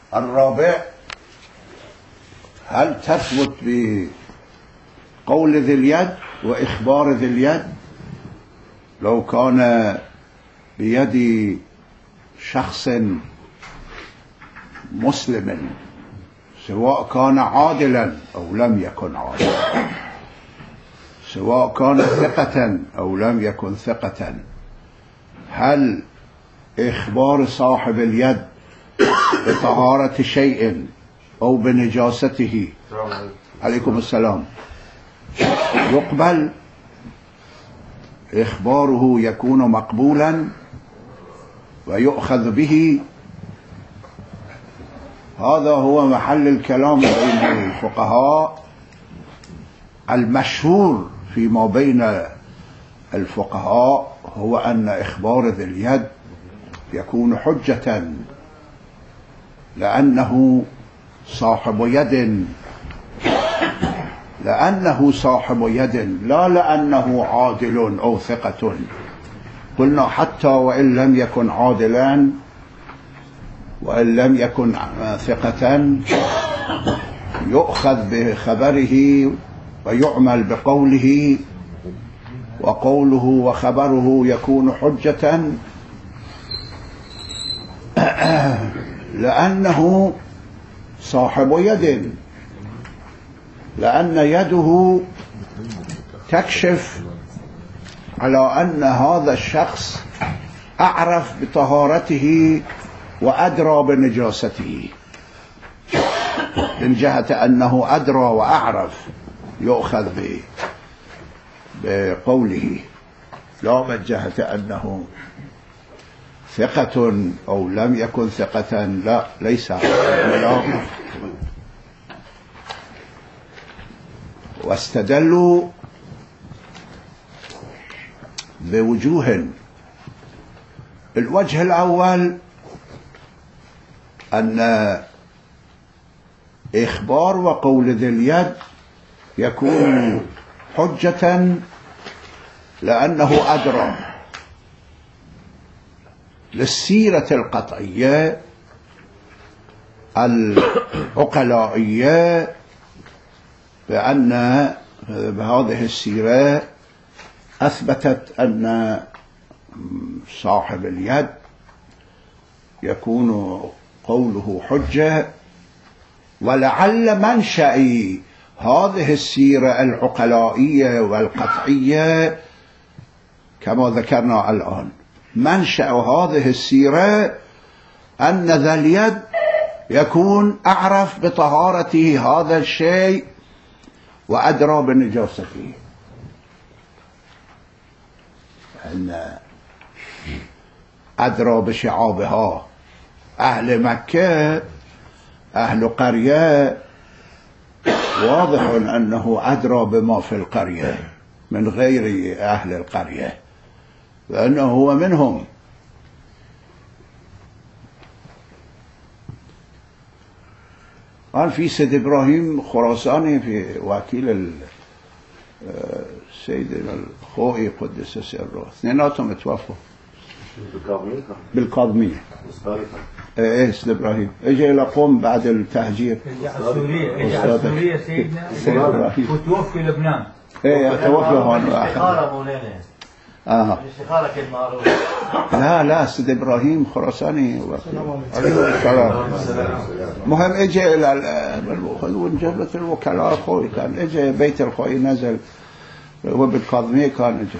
الرابع: هل تثبت بقول ذي اليد وإخبار ذي اليد لو كان بيد شخص مسلم سواء كان عادلا أو لم يكن عادلا، سواء كان ثقة أو لم يكن ثقة، هل إخبار صاحب اليد بطهارة شيء أو بنجاسته عليكم السلام يقبل؟ إخباره يكون مقبولا ويؤخذ به؟ هذا هو محل الكلام بين الفقهاء. المشهور فيما بين الفقهاء هو أن إخبار ذي اليد يكون حجة لأنه صاحب يد، لأنه صاحب يد، لا لأنه عادل أو ثقة. قلنا حتى وإن لم يكن عادلا وإن لم يكن ثقة يؤخذ بخبره ويعمل بقوله، وقوله وخبره يكون حجة لأنه صاحب يد، لأن يده تكشف على أن هذا الشخص أعرف بطهارته وأدرى بنجاسته، من جهة أنه أدرى وأعرف يؤخذ بقوله، لا من جهة أنه ثقة أو لم يكن ثقة، لا ليس لا. واستدلوا بوجوه. الوجه الأول أن إخبار وقول ذي اليد يكون حجة لأنه أدرى للسيرة القطعية العقلائية بأن هذه السيرة أثبتت أن صاحب اليد يكون قوله حجة. ولعل منشأ هذه السيرة العقلائية والقطعية كما ذكرنا الآن، منشأ هذه السيرة أن ذا اليد يكون أعرف بطهارته هذا الشيء وأدرى بنجاسته، أن أدرى بشعابها. أهل مكة أهل قرية واضح أنه أدرى بما في القرية من غير أهل القرية، لأنه هو منهم. قال في سيد إبراهيم خراساني في وكيل السيد الخوئي قدس سره، اثنيناتهم توفوا بالكاظمية. ايه سيد ابراهيم اجى الى قوم بعد التهجير، اجى على سوريا سيدنا وتوفي لبنان. ايه توفي هون. الاستخارة مولانا الاستخارة كان معروف. لا سيد ابراهيم خراساني عليه السلام. مهم اجى الى جبلة الوكلاء الخوي، كان اجى بيت الخوي نزل وبالكاظمية كان اجى.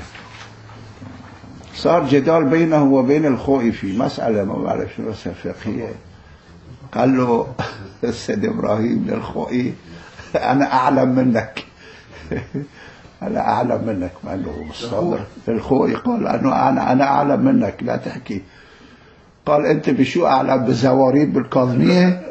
صار جدال بينه وبين الخوئي في مسألة ما بعرف شو اسمها فقهية. قال له السيد إبراهيم للخوئي أنا أعلم منك أنا أعلم منك، ما أنه مصادر. الخوئي قال أنا أعلم منك لا تحكي. قال أنت بشو أعلم؟ بزواريب بالكاظمية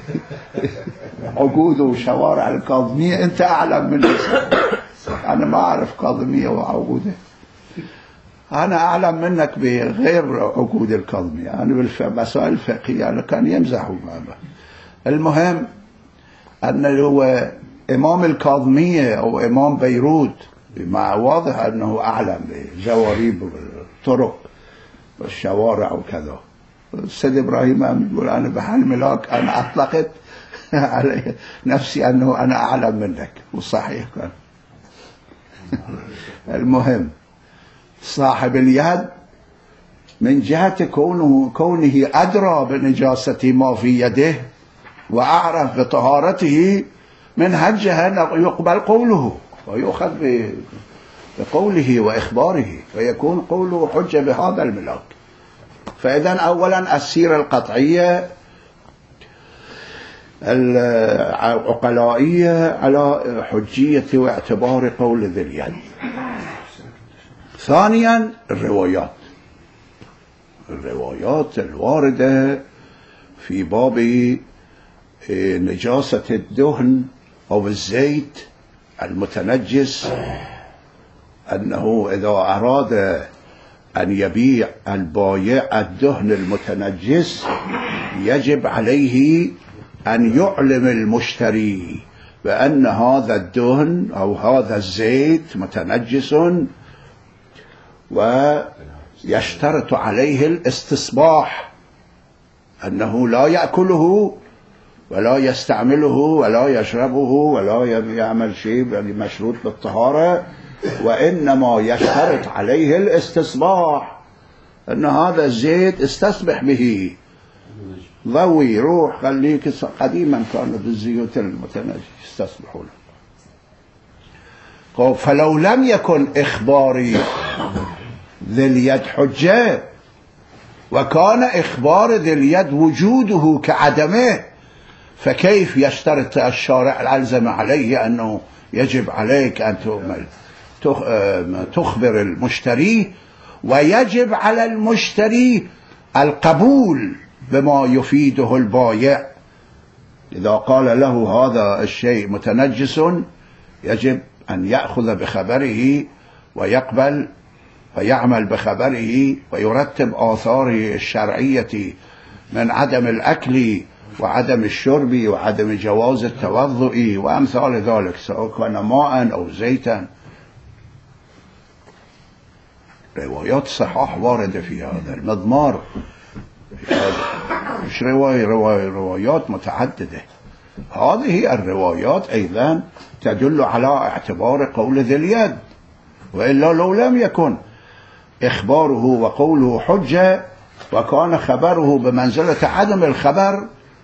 عقود وشوارع الكاظمية، أنت أعلم مني. أنا ما أعرف كاظمية وعقوده، أنا أعلم منك بغير عقود الكاظمية، أنا بالمسائل الفقهية. أنا كان يمزحوا معه. المهم أنه هو إمام الكاظمية أو إمام بيروت، مع واضح أنه أعلم بزواريب الطرق والشوارع وكذا. السيد إبراهيم يقول أنا بهالملاك أنا أطلقت على نفسي أنه أنا أعلم منك، وصحيح كان. المهم صاحب اليد من جهة كونه أدرى بنجاسة ما في يده وأعرف بطهارته، من هالجهة يقبل قوله ويؤخذ بقوله وإخباره، ويكون قوله حجة بهذا الملاك. فإذا أولا السيرة القطعية العقلائية على حجية واعتبار قول ذي اليد. ثانيا الروايات الواردة في باب نجاسة الدهن أو الزيت المتنجس، أنه إذا أراد أن يبيع البايع الدهن المتنجس يجب عليه أن يعلم المشتري بأن هذا الدهن أو هذا الزيت متنجس، ويشترط عليه الاستصباح، أنه لا يأكله ولا يستعمله ولا يشربه ولا يعمل شيء مشروط بالطهارة، وإنما يشترط عليه الاستصباح، أن هذا الزيت استصبح به، ضوي روح خليك. قديما كانوا بالزيوت المتنجسة يستصبحون. فلو لم يكن إخباري ذي اليد حجة، وكان إخبار ذي اليد وجوده كعدمه، فكيف يشترط الشارع الألزم عليه أنه يجب عليك أن تخبر المشتري، ويجب على المشتري القبول بما يفيده البائع. إذا قال له هذا الشيء متنجس يجب أن يأخذ بخبره ويقبل ويعمل بخبره، ويرتب آثاره الشرعية من عدم الأكل وعدم الشرب وعدم جواز التوضؤ وأمثال ذلك، سواء كان ماء أو زيتا. روايات صحاح واردة في هذا المضمار، مش روايات متعددة. هذه الروايات أيضا تدل على اعتبار قول ذي اليد، وإلا لو لم يكن إخباره وقوله حجة وكان خبره بمنزلة عدم الخبر،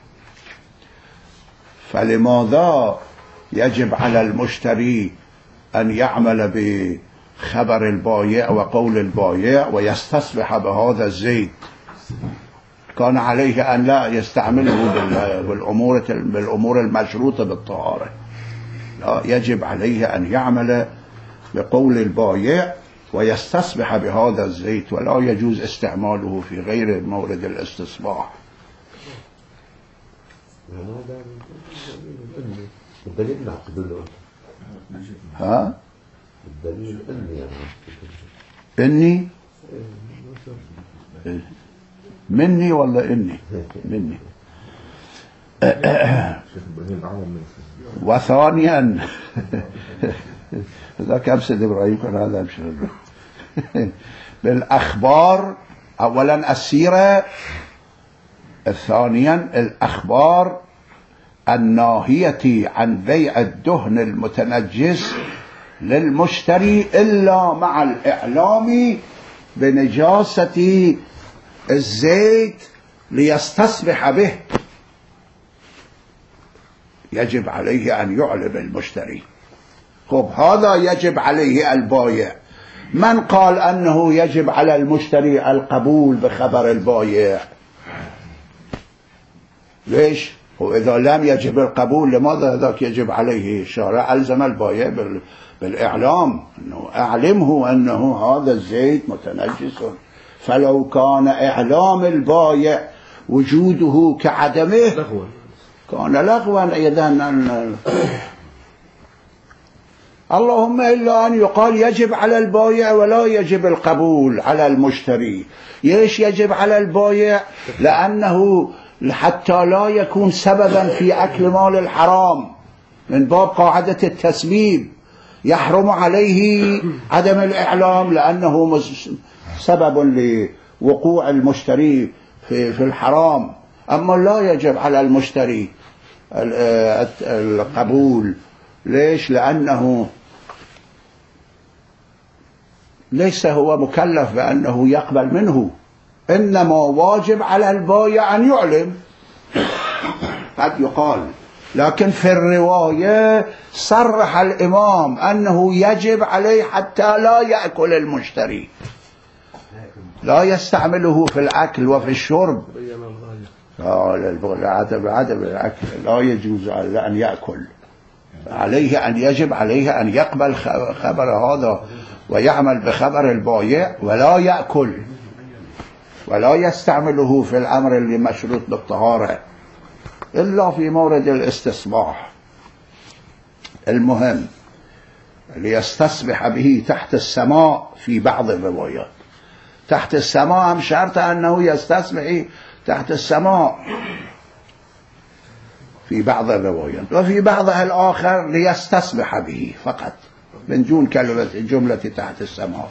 فلماذا يجب على المشتري أن يعمل بخبر البائع وقول البائع ويستصبح بهذا الزيت؟ كان عليه أن لا يستعمله بالأمور المشروطة بالطهارة. لا، يجب عليه أن يعمل بقول البائع ويستصبح بهذا الزيت، ولا يجوز استعماله في غير مورد الاستصباح. الدليل نعقد له. ها؟ الدليل إني مني ولا إني مني. وثانيا إذا كان سيد إبراهيم كان هذا مش بالأخبار. أولا السيرة، ثانيا الأخبار الناهية عن بيع الدهن المتنجس للمشتري إلا مع الإعلام بنجاسة الزيت ليستصبح به. يجب عليه أن يعلم المشتري. خب هذا يجب عليه البائع. من قال أنه يجب على المشتري القبول بخبر البائع؟ ليش؟ وإذا لم يجب القبول لماذا ذاك يجب عليه؟ الشارع ألزم البائع بالإعلام، أنه أعلمه أنه هذا الزيت متنجس. فلو كان إعلام البائع وجوده كعدمه كان لغوا أيضا. اللهم إلا أن يقال يجب على البائع ولا يجب القبول على المشتري. ليش يجب على البائع؟ لأنه حتى لا يكون سببا في أكل مال الحرام، من باب قاعدة التسبيب، يحرم عليه عدم الإعلام لأنه سبب لوقوع المشتري في الحرام. أما لا يجب على المشتري القبول. ليش؟ لأنه ليس هو مكلف بأنه يقبل منه، إنما واجب على البائع أن يعلم. قد يقال، لكن في الرواية صرح الإمام أنه يجب عليه حتى لا يأكل المشتري، لا يستعمله في الأكل وفي الشرب. عدم الأكل لا يجوز أن يأكل. عليه أن يجب عليه أن يقبل خبر هذا ويعمل بخبر البائع ولا يأكل ولا يستعمله في الأمر اللي مشروط بالطهارة إلا في مورد الاستصباح. المهم ليستصبح به تحت السماء في بعض الروايات. تحت السماء هم شرط أنه يستصبح تحت السماء في بعض الروايات، وفي بعضها الآخر ليستصبح به فقط من دون كلمة جملة تحت السماء.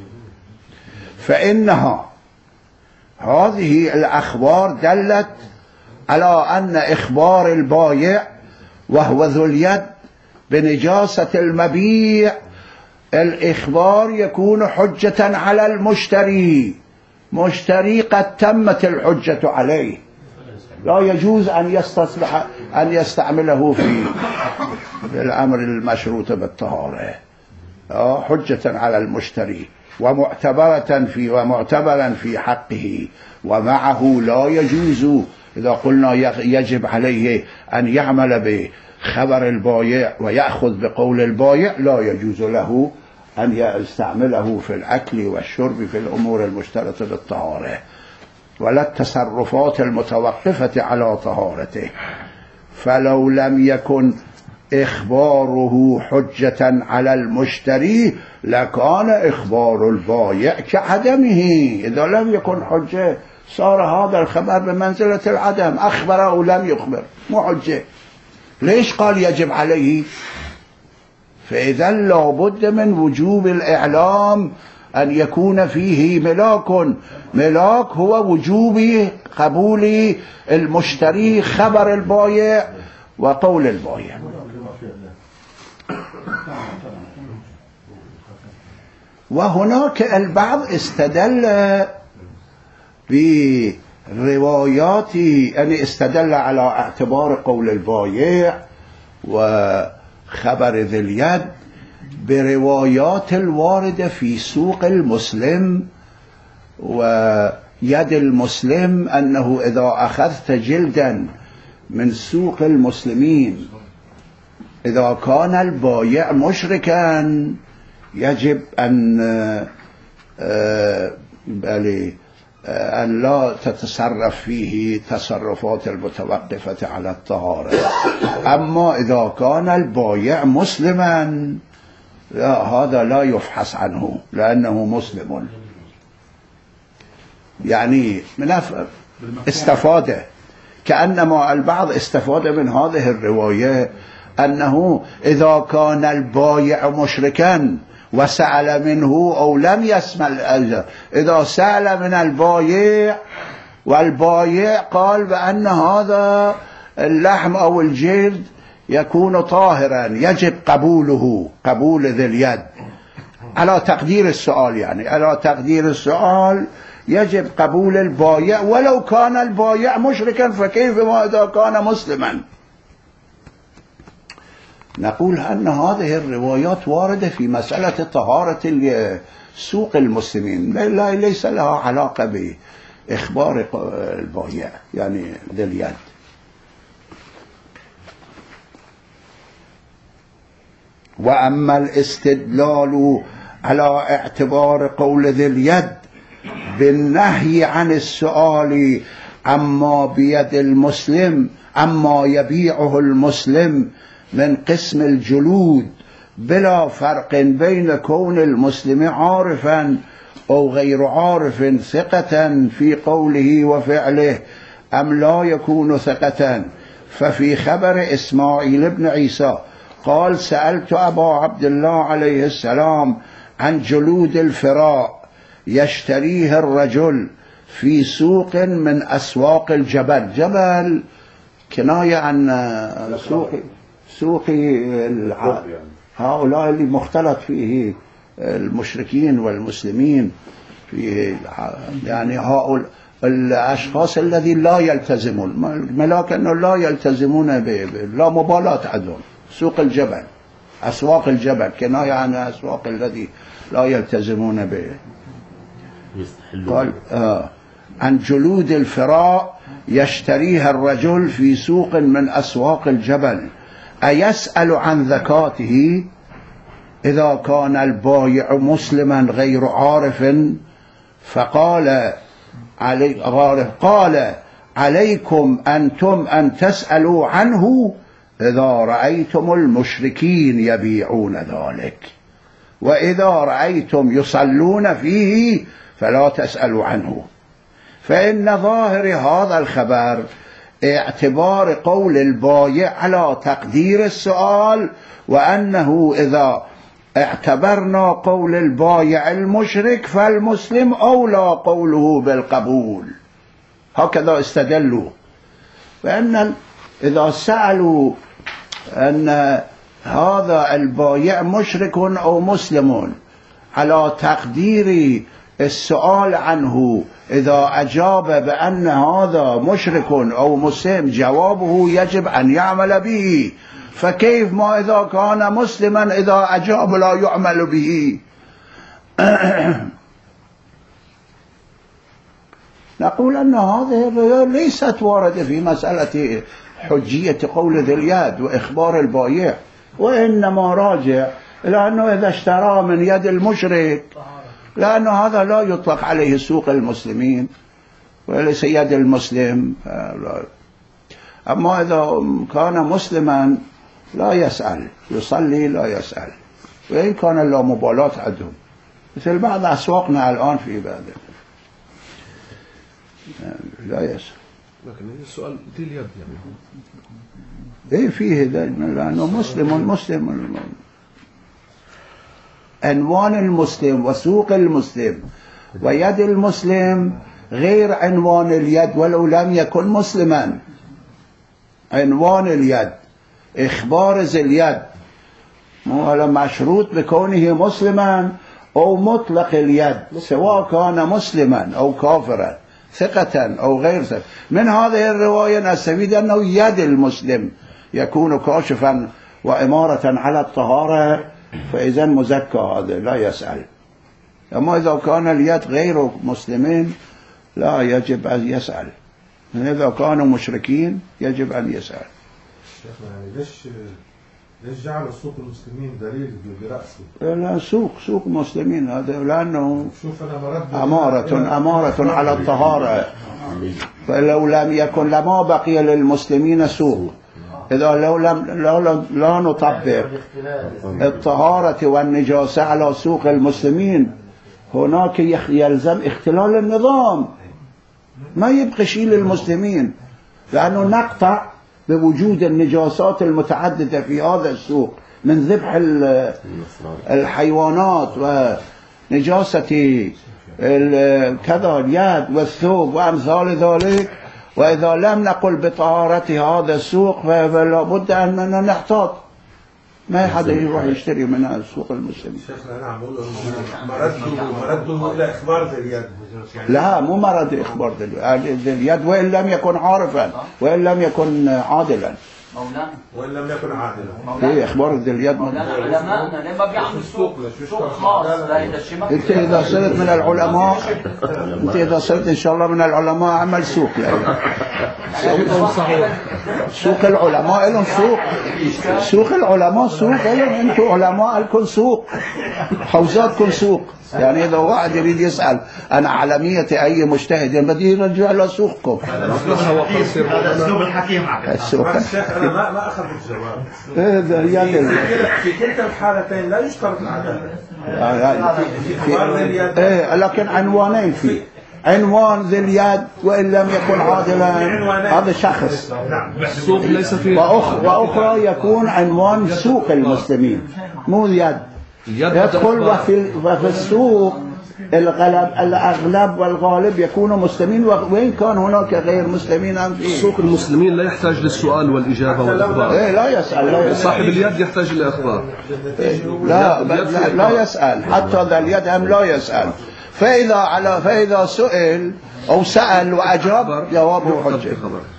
فإنها هذه الأخبار دلت على أن إخبار البائع وهو ذو اليد بنجاسة المبيع، الإخبار يكون حجة على المشتري. مشتري قد تمت الحجة عليه، لا يجوز أن يستعمله في الأمر المشروط بالطهارة. حجة على المشتري ومعتبرا في حقه. ومعه لا يجوز، إذا قلنا يجب عليه أن يعمل بخبر البائع ويأخذ بقول البائع، لا يجوز له أن يستعمله في الأكل والشرب في الأمور المشترطة بالطهارة، ولا التصرفات المتوقفة على طهارته. فلو لم يكن إخباره حجة على المشتري لكان إخبار البائع كعدمه. إذا لم يكن حجة صار هذا الخبر بمنزلة العدم، أخبر أو لم يخبر مو حجة. ليش قال يجب عليه؟ فإذا لابد من وجوب الإعلام أن يكون فيه ملاك هو وجوب قبول المشتري خبر البائع وقول البائع. وهناك البعض استدل بروايات، يعني استدل على اعتبار قول البائع وخبر ذي اليد بروايات الواردة في سوق المسلم ويد المسلم، أنه إذا أخذت جلدا من سوق المسلمين إذا كان البائع مشركا يجب أن لا تتصرف فيه تصرفات المتوقفة على الطهارة. أما إذا كان البائع مسلما لا، هذا لا يفحص عنه لأنه مسلم. يعني من استفاد، كأنما البعض استفاد من هذه الرواية أنه إذا كان البائع مشركا وسأل منه أو لم يسمع الأجر، إذا سأل من البائع والبائع قال بأن هذا اللحم أو الجلد يكون طاهرا يجب قبوله، قبول ذي اليد على تقدير السؤال، يعني على تقدير السؤال يجب قبول البائع ولو كان البائع مشركا، فكيف ما إذا كان مسلما؟ نقول أن هذه الروايات واردة في مسألة طهارة سوق المسلمين، ليس لها علاقة بإخبار البائع يعني ذي اليد. وأما الاستدلال على اعتبار قول ذي اليد بالنهي عن السؤال عما بيد المسلم، عما يبيعه المسلم من قسم الجلود بلا فرق بين كون المسلم عارفا أو غير عارف ثقة في قوله وفعله أم لا يكون ثقة، ففي خبر إسماعيل بن عيسى قال سألت أبا عبد الله عليه السلام عن جلود الفراء يشتريه الرجل في سوق من أسواق الجبل. جبل كناية عن سوق هؤلاء اللي مختلط فيه المشركين والمسلمين، فيه يعني هؤلاء الأشخاص الذين لا يلتزمون، الملاك أنه لا يلتزمون لا مبالاة عندهم. سوق الجبل، أسواق الجبل كناية عن أسواق الذي لا يلتزمون به. قال عن جلود الفراء يشتريها الرجل في سوق من أسواق الجبل، أيسأل عن زكاته إذا كان البائع مسلما غير عارف؟ فقال قال عليكم أنتم أن تسألوا عنه إذا رأيتم المشركين يبيعون ذلك، وإذا رأيتم يصلون فيه فلا تسألوا عنه. فإن ظاهر هذا الخبر اعتبار قول البائع على تقدير السؤال، وأنه إذا اعتبرنا قول البائع المشرك فالمسلم أولى قوله بالقبول. هكذا استدلوا. فإن إذا سألوا أن هذا البائع مشرك أو مسلم على تقدير السؤال عنه، إذا أجاب بأن هذا مشرك أو مسلم جوابه يجب أن يعمل به، فكيف ما إذا كان مسلما إذا أجاب لا يعمل به؟ نقول أن هذه ليست واردة في مسألة حجية قول ذي اليد وإخبار البائع، وإنما راجع إلى أنه إذا اشترى من يد المشرك، لأنه هذا لا يطلق عليه سوق المسلمين وليس يد المسلم. أما إذا كان مسلما لا يسأل، يصلي لا يسأل، وإن كان لا مبالاة عندهم، مثل بعض أسواقنا الآن في بلد لا يسأل. لكن السؤال ذي اليد يعني إيه فيه لأنه مسلم عنوان المسلم وسوق المسلم ويد المسلم غير عنوان اليد ولو لم يكن مسلما. عنوان اليد إخبار ذي اليد مشروط بكونه مسلما أو مطلق اليد، سواء كان مسلما أو كافرا، ثقة أو غير ثقة. من هذه الرواية نستفيد أنه يد المسلم يكون كاشفا وإمارة على الطهارة، فإذا مزكى هذا لا يسأل. أما إذا كان اليد غير مسلمين لا يجب أن يسأل، إذا كانوا مشركين يجب أن يسأل. يعني ليش جعل سوق المسلمين دليل برأسه؟ لا، سوق مسلمين هذا لأنه أمارة على الطهارة، فلو لم يكن لما بقي للمسلمين سوق. إذا لا نطبق الطهارة والنجاسة على سوق المسلمين، هناك يلزم اختلال النظام، ما يبقى شيء للمسلمين، لأنه نقطع بوجود النجاسات المتعددة في هذا السوق، من ذبح الحيوانات ونجاسة كذا اليد والثوب وأمثال ذلك. وإذا لم نقل بطهارة هذا السوق فلا بد أننا نحتاط، ما حدا يروح يشتري من السوق المسلمين. شيخنا نعم بقول مرده إلى إخبار ذي اليد. لا، مو مرد إخبار ذي اليد وإن لم يكن عارفا وإن لم يكن عادلا. وإن لم يكن عادلا. إيه إخبار ذي اليد. علماءنا لما بيعمل سوق خاص لا يدشمك. أنت إذا صرت من العلماء، أنت إذا صرت إن شاء الله من العلماء عمل سوق سوق العلماء لهم سوق العلماء سوق لهم. أنتم علماء لكم سوق، حوزاتكم سوق. يعني إذا واحد يريد يسأل عن علمية أي مجتهد بدي يرجع له سوقكم. هذا أسلوب الحكيم السوق. أنا ما أخذ الجواب. في كلتا الحالتين لا يشترط العدالة. لكن عنوانين فيه، عنوان ذي اليد وإن لم يكن عادلا هذا شخص، وأخرى يكون عنوان سوق المسلمين مو اليد. يدخل وفي السوق الأغلب والغالب يكونوا مسلمين، وإن كان هناك غير مسلمين أم فيه. سوق المسلمين لا يحتاج للسؤال والإجابة والإخبار. لا يسأل. صاحب اليد يحتاج للإخبار. لا يسأل، حتى ذا اليد هم لا يسأل. فإذا سئل أو سأل وأجاب جوابه حجة.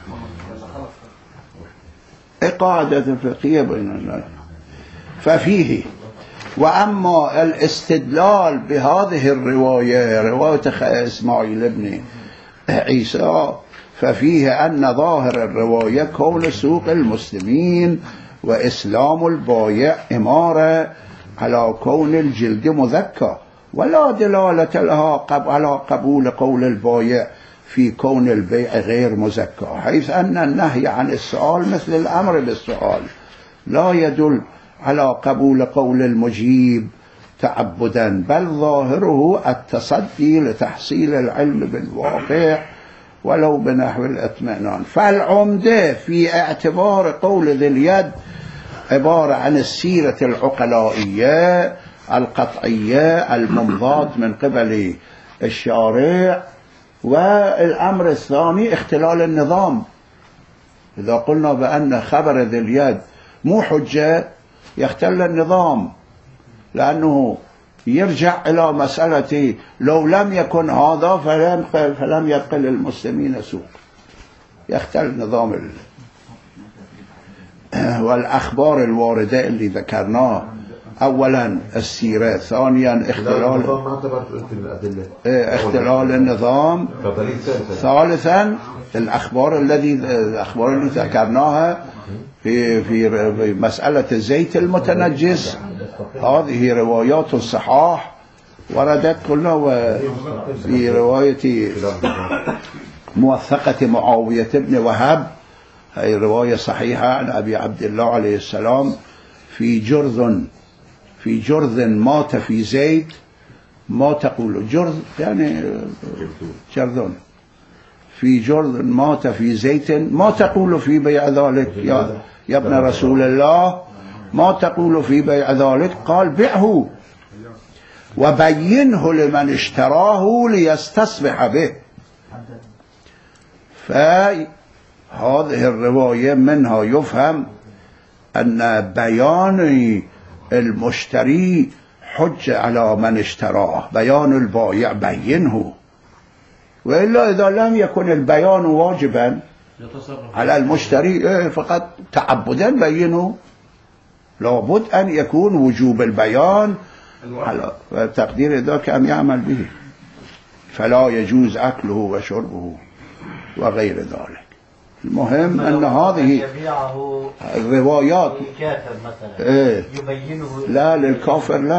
قاعدة فقهية بين الناس. ففيه وأما الاستدلال بهذه الرواية، رواية إسماعيل بن عيسى، ففيه أن ظاهر الرواية كون سوق المسلمين وإسلام البايع إمارة على كون الجلد مذكى، ولا دلالة لها على قبول قول البايع في كون البيع غير مزكى، حيث أن النهي عن السؤال مثل الأمر بالسؤال لا يدل على قبول قول المجيب تعبدا، بل ظاهره التصدي لتحصيل العلم بالواقع ولو بنحو الاطمئنان. فالعمدة في اعتبار قول ذي اليد عبارة عن السيرة العقلائية القطعية الممضاة من قبل الشارع، والأمر الثاني اختلال النظام. إذا قلنا بأن خبر ذي اليد مو حجة يختل النظام، لأنه يرجع إلى مسألة لو لم يكن هذا فلم يبقى للمسلمين سوق، يختل نظام والأخبار الواردة اللي ذكرناه، أولا السيرة، ثانيا اختلال النظام، ثالثا الأخبار اللي ذكرناها في مسألة الزيت المتنجس. هذه روايات الصحاح وردت كلها في رواية موثقة معاوية بن وهب، هي رواية صحيحة عن أبي عبد الله عليه السلام، في جرذ مات في زيت، ما تقول جرذ يعني جرذ، في جرذ مات في زيت، ما تقول في بيع ذلك يا ابن رسول الله، ما تقول في بيع ذلك؟ قال بيعه وبينه لمن اشتراه ليستصبح به. فهذه الرواية منها يفهم أن بيان المشتري حجة على من اشتراه، بيان البائع بينه، وإلا إذا لم يكن البيان واجبا على المشتري فقط تعبدا بينه، لابد أن يكون وجوب البيان على تقدير ذاك أن يعمل به، فلا يجوز أكله وشربه وغير ذلك. المهم أن هذه الروايات للكافر مثلا يبينه، لا للكافر لا.